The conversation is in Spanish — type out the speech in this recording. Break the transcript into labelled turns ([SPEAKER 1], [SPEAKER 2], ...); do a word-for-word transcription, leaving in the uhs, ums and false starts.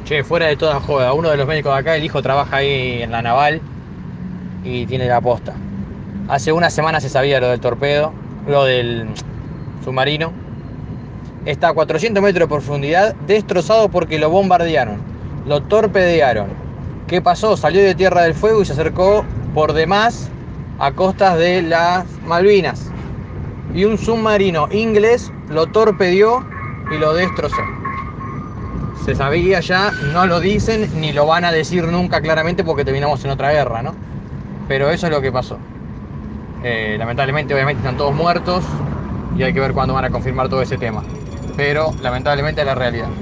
[SPEAKER 1] Che, fuera de toda joda, uno de los médicos de acá, el hijo trabaja ahí en la naval y tiene la posta. Hace una semana se sabía lo del torpedo, lo del submarino. Está a cuatrocientos metros de profundidad, destrozado porque lo bombardearon, lo torpedearon. ¿Qué pasó? Salió de Tierra del Fuego y se acercó por demás a costas de las Malvinas. Y un submarino inglés lo torpedeó y lo destrozó. Se sabía ya, no lo dicen ni lo van a decir nunca claramente porque terminamos en otra guerra, ¿no? Pero eso es lo que pasó. Eh, lamentablemente, obviamente, están todos muertos y hay que ver cuándo van a confirmar todo ese tema. Pero lamentablemente es la realidad.